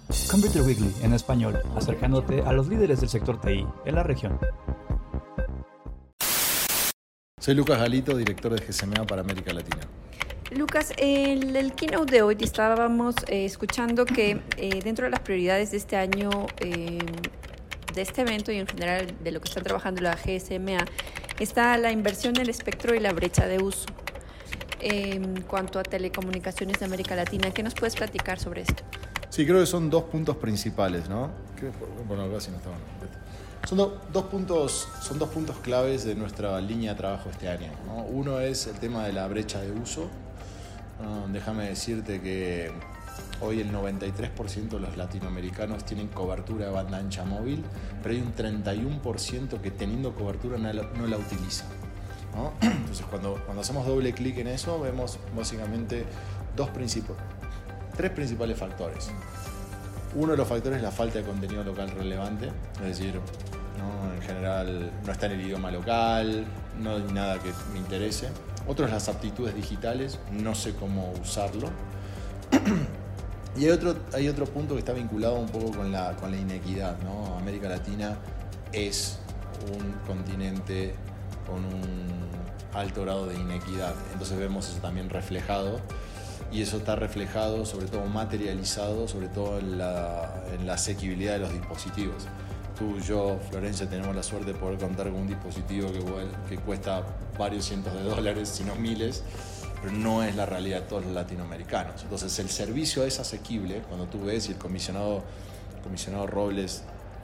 Computer Weekly en español, acercándote a los líderes del sector TI en la región. Soy Lucas Galito, director de GSMA para América Latina. Lucas, en el keynote de hoy estábamos escuchando que dentro de las prioridades de este año, de este evento y en general de lo que está trabajando la GSMA, está la inversión en el espectro y la brecha de uso. En cuanto a telecomunicaciones de América Latina, ¿qué nos puedes platicar sobre esto? Sí, creo que son dos puntos principales, ¿no? Bueno, acá sí no estaban. Son dos puntos claves de nuestra línea de trabajo este año, ¿no? Uno es el tema de la brecha de uso. Déjame decirte que hoy el 93% de los latinoamericanos tienen cobertura de banda ancha móvil, pero hay un 31% que teniendo cobertura no la utiliza, ¿no? Entonces cuando hacemos doble clic en eso vemos básicamente tres principales factores. Uno de los factores es la falta de contenido local relevante, es decir, ¿no? En general no está en el idioma local, no hay nada que me interese. Otro es las aptitudes digitales, no sé cómo usarlo. Y hay otro punto que está vinculado un poco con la inequidad, ¿no? América Latina es un continente con un alto grado de inequidad, entonces vemos eso también reflejado. Y eso está reflejado, sobre todo materializado, sobre todo en la asequibilidad de los dispositivos. Tú y yo, Florencia, tenemos la suerte de poder contar con un dispositivo que cuesta varios cientos de dólares, si no miles, pero no es la realidad de todos los latinoamericanos. Entonces el servicio es asequible cuando tú ves, y el comisionado Robles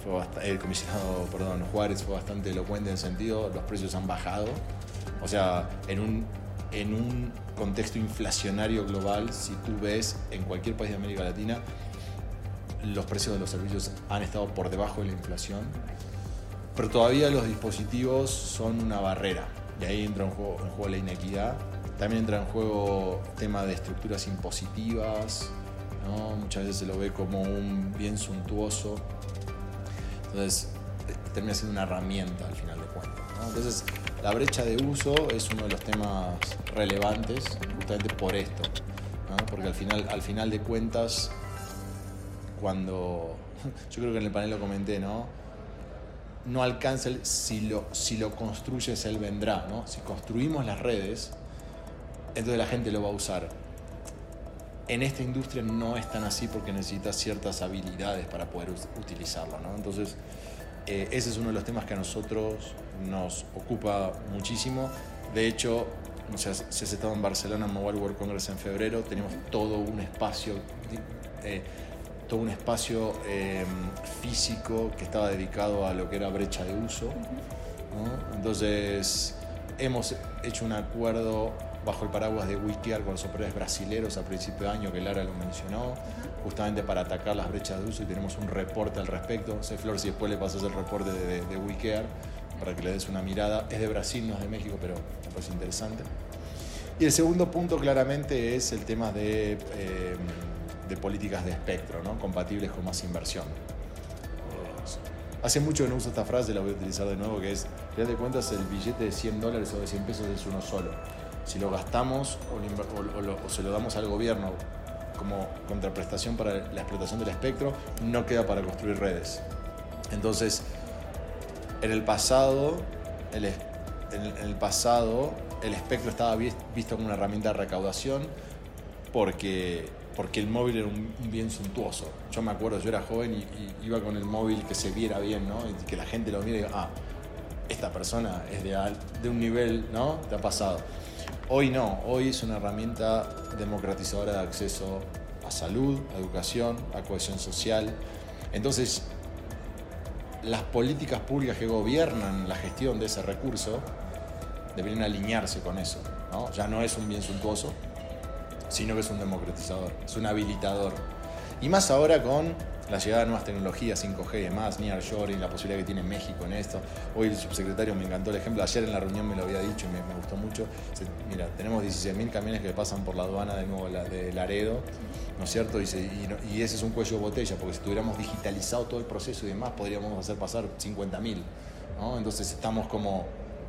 Juárez fue bastante elocuente en el sentido, los precios han bajado. O sea, en un contexto inflacionario global, si tú ves en cualquier país de América Latina, los precios de los servicios han estado por debajo de la inflación, pero todavía los dispositivos son una barrera, y ahí entra en juego la inequidad. También entra en juego el tema de estructuras impositivas, ¿no? Muchas veces se lo ve como un bien suntuoso, entonces termina siendo una herramienta al final de cuentas, ¿no? Entonces la brecha de uso es uno de los temas relevantes justamente por esto, ¿no? Porque al final de cuentas, yo creo que en el panel lo comenté, no alcanza si lo construyes, él vendrá, ¿no? Si construimos las redes, entonces la gente lo va a usar. En esta industria no es tan así porque necesitas ciertas habilidades para poder utilizarlo, ¿no? Entonces ese es uno de los temas que a nosotros nos ocupa muchísimo. De hecho, si has estado en Barcelona en Mobile World Congress en febrero, tenemos todo un espacio físico que estaba dedicado a lo que era brecha de uso, ¿no? Entonces hemos hecho un acuerdo bajo el paraguas de WeCare con los operadores brasileros a principio de año, que Lara lo mencionó, justamente para atacar las brechas de uso, y tenemos un reporte al respecto. No sé, Flor, si después le pasas el reporte de WeCare para que le des una mirada. Es de Brasil, no es de México, pero me parece interesante. Y el segundo punto claramente es el tema de políticas de espectro, ¿no? Compatibles con más inversión. Hace mucho que no uso esta frase, la voy a utilizar de nuevo, que es, al final de cuentas, el billete de $100 o de 100 pesos es uno solo. Si lo gastamos o se lo damos al gobierno como contraprestación para la explotación del espectro, no queda para construir redes. Entonces, en el pasado el espectro estaba visto como una herramienta de recaudación porque el móvil era un bien suntuoso. Yo me acuerdo, yo era joven y iba con el móvil que se viera bien, ¿no? Y que la gente lo mire y diga, esta persona es de un nivel, ¿no? Te ha pasado. Hoy no, hoy es una herramienta democratizadora de acceso a salud, a educación, a cohesión social. Entonces, las políticas públicas que gobiernan la gestión de ese recurso deberían alinearse con eso, ¿no? Ya no es un bien suntuoso, sino que es un democratizador, es un habilitador. Y más ahora con la llegada de nuevas tecnologías, 5G y demás, nearshoring, la posibilidad que tiene México en esto. Hoy el subsecretario me encantó el ejemplo, ayer en la reunión me lo había dicho y me gustó mucho. Mira, tenemos 16.000 camiones que pasan por la aduana de nuevo de Laredo, ¿no es cierto? Y ese es un cuello de botella, porque si tuviéramos digitalizado todo el proceso y demás, podríamos hacer pasar 50.000, ¿no? Entonces estamos como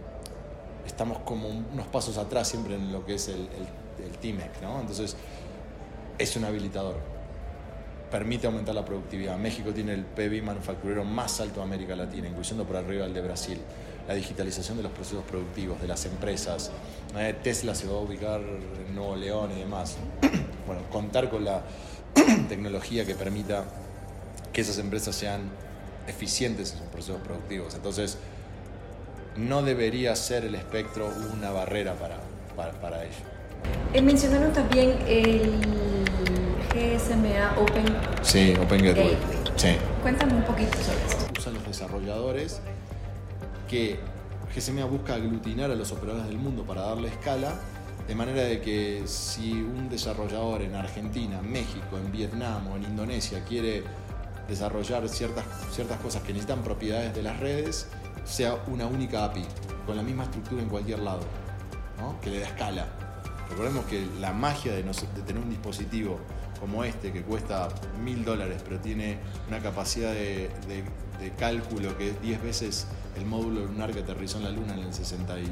unos pasos atrás siempre en lo que es el TIMEC, ¿no? Entonces es un habilitador. permite aumentar la productividad. México tiene el PBI manufacturero más alto de América Latina, incluyendo por arriba el de Brasil. La digitalización de los procesos productivos, de las empresas. Tesla se va a ubicar en Nuevo León y demás. Bueno, contar con la tecnología que permita que esas empresas sean eficientes en sus procesos productivos. Entonces, no debería ser el espectro una barrera para ello. Mencionaron también el GSMA Open. Sí, Open Gateway. Sí. Cuéntame un poquito sobre esto. Usan los desarrolladores que GSMA busca aglutinar a los operadores del mundo para darle escala, de manera de que si un desarrollador en Argentina, México, en Vietnam o en Indonesia quiere desarrollar ciertas cosas que necesitan propiedades de las redes, sea una única API, con la misma estructura en cualquier lado, ¿no? Que le da escala. Recordemos que la magia de tener un dispositivo como este que cuesta $1.000 pero tiene una capacidad de cálculo que es 10 veces el módulo lunar que aterrizó en la Luna en el 69,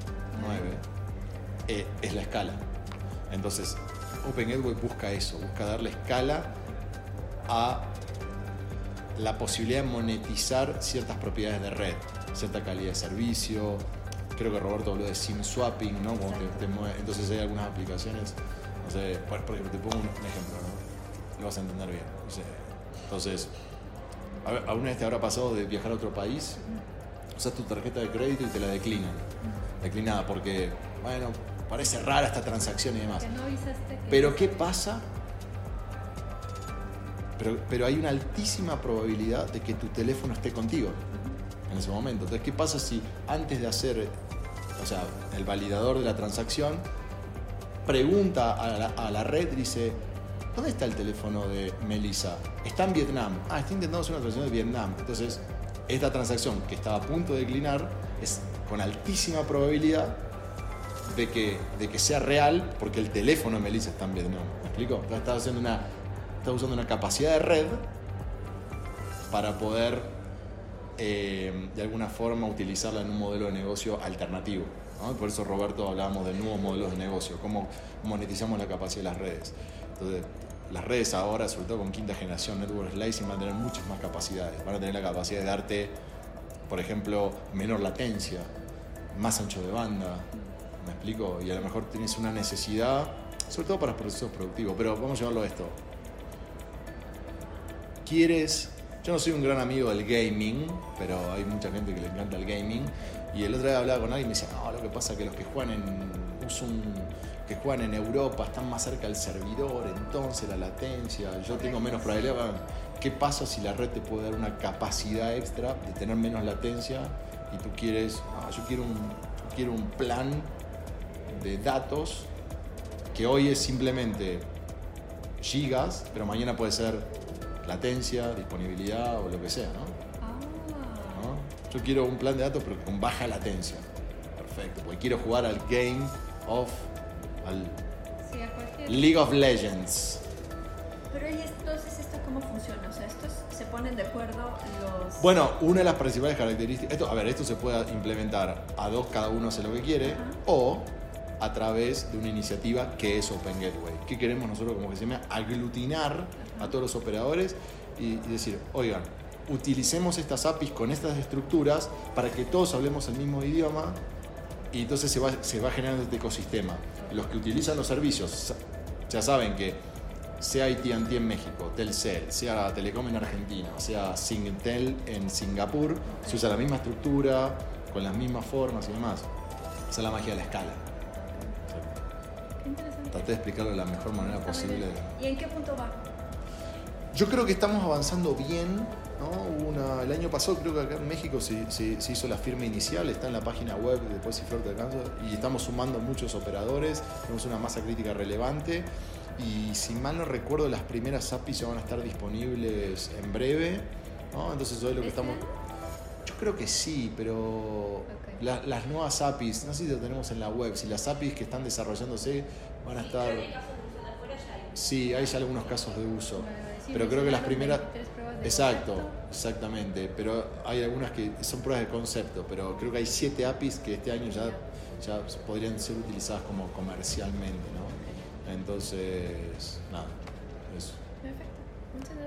es la escala. Entonces, Open Gateway busca eso, busca darle escala a la posibilidad de monetizar ciertas propiedades de red, cierta calidad de servicio. Creo que Roberto habló de SIM swapping, ¿no? Como entonces hay algunas aplicaciones, no sé, por ejemplo, te pongo un ejemplo, ¿no? Lo vas a entender bien. Entonces, ¿alguna vez te habrá pasado de viajar a otro país? Usas tu tarjeta de crédito y te la declinan. Declinada porque, bueno, parece rara esta transacción y demás. Que no avisaste que... Pero ¿qué pasa? Pero hay una altísima probabilidad de que tu teléfono esté contigo en ese momento. Entonces, ¿qué pasa si antes de hacer, el validador de la transacción pregunta a la red y dice, ¿dónde está el teléfono de Melissa? Está en Vietnam. Está intentando hacer una transacción de Vietnam. Entonces, esta transacción que estaba a punto de declinar es con altísima probabilidad de que sea real porque el teléfono de Melissa está en Vietnam. ¿Me explico? Entonces, está usando una capacidad de red para poder de alguna forma utilizarla en un modelo de negocio alternativo, ¿no? Por eso, Roberto, hablábamos de nuevos modelos de negocio, cómo monetizamos la capacidad de las redes. Entonces, las redes ahora, sobre todo con quinta generación, Network Slicing, van a tener muchas más capacidades. Van a tener la capacidad de darte, por ejemplo, menor latencia, más ancho de banda, ¿me explico? Y a lo mejor tienes una necesidad, sobre todo para los procesos productivos, pero vamos a llevarlo a esto. Yo no soy un gran amigo del gaming, pero hay mucha gente que le encanta el gaming, y el otro día hablaba con alguien y me decía, no, lo que pasa es que los que juegan en Europa están más cerca del servidor, entonces la latencia, yo tengo menos probabilidad. ¿Qué pasa si la red te puede dar una capacidad extra de tener menos latencia y tú quieres, yo quiero un plan de datos que hoy es simplemente gigas, pero mañana puede ser latencia, disponibilidad o lo que sea, ¿no? Yo quiero un plan de datos pero con baja latencia. Perfecto, porque quiero jugar al League of Legends. Pero ¿y entonces esto cómo funciona? O sea, ¿estos se ponen de acuerdo los...? Bueno, una de las principales características... Esto se puede implementar a dos, cada uno hace lo que quiere, o a través de una iniciativa que es Open Gateway. ¿Qué queremos nosotros como que se llama? Aglutinar a todos los operadores y decir, oigan, utilicemos estas APIs con estas estructuras para que todos hablemos el mismo idioma y entonces se va generando este ecosistema. Los que utilizan los servicios ya saben que sea AT&T en México, Telcel, sea Telecom en Argentina, sea Singtel en Singapur, se usa la misma estructura, con las mismas formas y demás. Esa es la magia de la escala. Qué interesante. Traté de explicarlo de la mejor manera posible. ¿Y en qué punto va? Yo creo que estamos avanzando bien, ¿no? El año pasado creo que acá en México se hizo la firma inicial, está en la página web de Deposit Float de Kansas y estamos sumando muchos operadores, tenemos una masa crítica relevante y si mal no recuerdo las primeras APIs ya van a estar disponibles en breve, ¿no? Entonces hoy lo que estamos... Yo creo que sí, pero las nuevas APIs, no sé si lo tenemos en la web, si las APIs que están desarrollándose van a estar... Sí, hay ya algunos casos de uso. Pero creo que las primeras... Exactamente. Pero hay algunas que son pruebas de concepto, pero creo que hay 7 APIs que este año ya podrían ser utilizadas como comercialmente, ¿no? Entonces, nada, eso. Perfecto. Muchas gracias.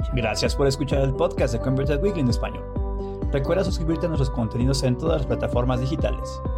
Gracias por escuchar el podcast de Converted Weekly en español. Recuerda suscribirte a nuestros contenidos en todas las plataformas digitales.